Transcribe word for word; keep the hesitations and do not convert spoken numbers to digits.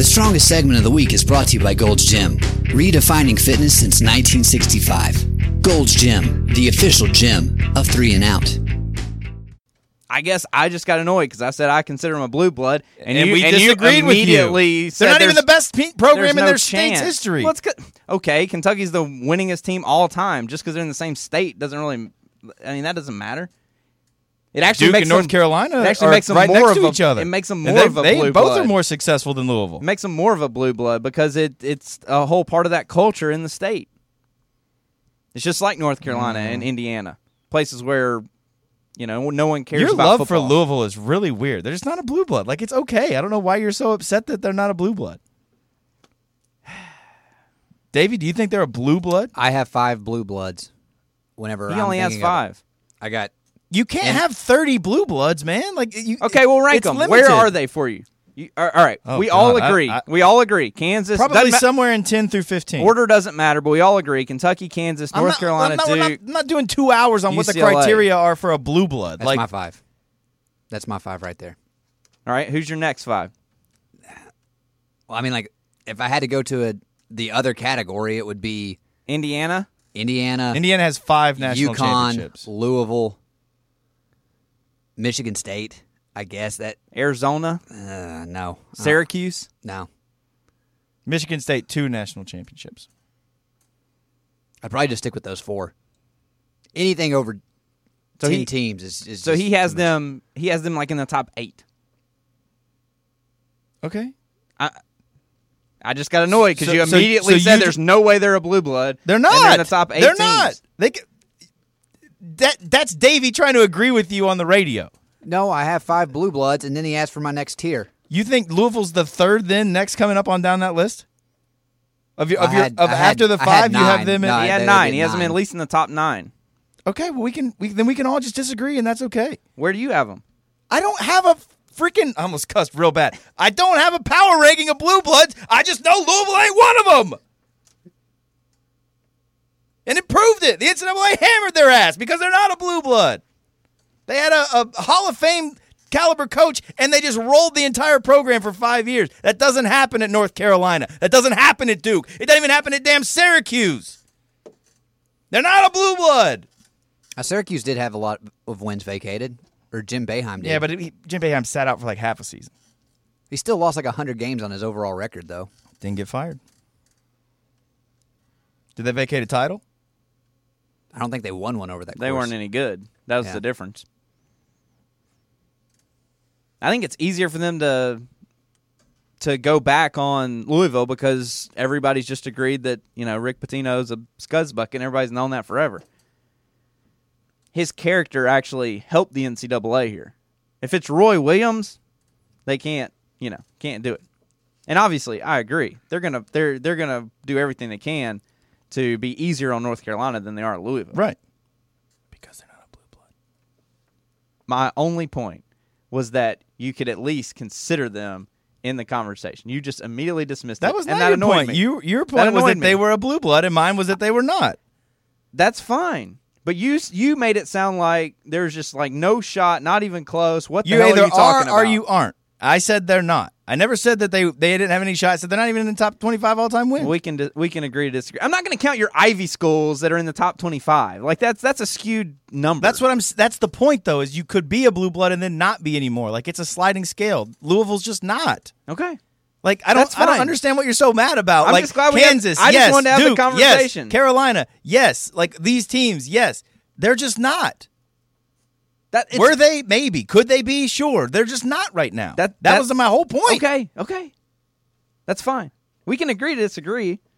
The strongest segment of the week is brought to you by Gold's Gym, redefining fitness since nineteen sixty-five. Gold's Gym, the official gym of three and out. I guess I just got annoyed because I said I consider them a blue blood, and, And you, we and disagreed you with you. immediately said They're not even there's- the best pe- program there's in no their chance. state's history. Well, it's good. Okay, Kentucky's the winningest team all time. Just because they're in the same state doesn't really. I mean, that doesn't matter. It actually Duke makes and North them, Carolina it actually are makes them right more next of to a, each other. It makes them And more they- of a they blue both blood. are more successful than Louisville. It makes them more of a blue blood because it it's a whole part of that culture in the state. It's just like North Carolina Mm. and Indiana, places where you know no one cares Your about love football. for Louisville is really weird. They're just not a blue blood. Like, it's okay. I don't know why you're so upset that they're not a blue blood. Davey, do you think they're a blue blood? I have five blue bloods. Whenever He I'm only has thinking of it. five. I got You can't And- have thirty blue bloods, man. Like, you, Okay, we'll rank it's them. limited. Where are they for you? you all right, Oh, we all God, I- agree. I- we all agree. Kansas Probably doesn't ma- somewhere in ten through fifteen. order doesn't matter, but we all agree. Kentucky, Kansas, I'm North not- Carolina, I'm not, we're not- Duke. I'm not doing two hours on what the U C L A. criteria are for a blue blood. that's like, my five. That's my five right there. All right, who's your next five? Well, I mean, like if I had to go to a the other category, it would be Indiana. Indiana, Indiana has five national UConn, championships. Louisville, Michigan State. I guess that. Arizona, Uh, no, Uh, Syracuse. no. Michigan State, two national championships. I'd probably just stick with those four. Anything over So ten he- teams is, is So just he has too much. them. He has them like in the top eight. Okay. I just got annoyed because So- you so- immediately so said you there's ju- no way they're a blue blood. They're not. And they're in the top eight They're teams. not. They, c- that, that's Davey trying to agree with you on the radio. No, I have five blue bloods, and then he asked for my next tier. You think Louisville's the third then next coming up on down that list? Of your, of I your had- of I had- after the I had five, you have nine. them in. No, He had they- nine. they He has them nine. at least in the top nine. Okay, well we can we, then we can all just disagree and that's okay. Where do you have them? I don't have a freaking. I almost cussed real bad. I don't have a power ranking of blue bloods. I just know Louisville ain't one of them. And it proved it. The N C double A hammered their ass because they're not a blue blood. They had a, a Hall of Fame caliber coach, and they just rolled the entire program for five years. That doesn't happen at North Carolina. That doesn't happen at Duke. It doesn't even happen at damn Syracuse. They're not a blue blood. Uh, Syracuse did have a lot of wins vacated, or Jim Boeheim did. Yeah, but it, Jim Boeheim sat out for like half a season. he still lost like one hundred games on his overall record, though. Didn't get fired. Did they vacate a title? I don't think they won one over that They course. weren't any good. That was Yeah. the difference. I think it's easier for them to to go back on Louisville because everybody's just agreed that, you know, Rick Pitino's a scuzz bucket and everybody's known that forever. His character actually helped the N C double A here. If it's Roy Williams, they can't, you know, can't do it. And obviously, I agree. They're gonna they're they're gonna do everything they can to be easier on North Carolina than they are at Louisville. Right. Because they're not a blue blood. My only point was that you could at least consider them in the conversation. You just immediately dismissed That it, was and not that your annoyed point. me. You, your That point was annoyed that they me. were a blue blood, and mine was that they were not. That's fine. But you you made it sound like there's just like no shot, not even close. What the You hell either are you talking are or about? you aren't. I said they're not. I never said that they they didn't have any shots. I said they're not even in the top twenty-five all-time win. We can di- we can agree to disagree. I'm not going to count your Ivy schools that are in the top twenty-five. Like that's that's a skewed number. That's what I'm. s- That's the point, though, is you could be a blue blood and then not be anymore. Like it's a sliding scale. Louisville's just not. Okay. Like I don't. That's I don't fine. understand what you're so mad about. I'm like just glad we had- Kansas, I just yes. wanted to have the Duke, conversation. Yes. Carolina, yes. Like these teams, yes. They're just not. That it's, Were they? Maybe. Could they be? Sure. They're just not right now. That- that that- was my whole point. Okay, okay. That's fine. We can agree to disagree.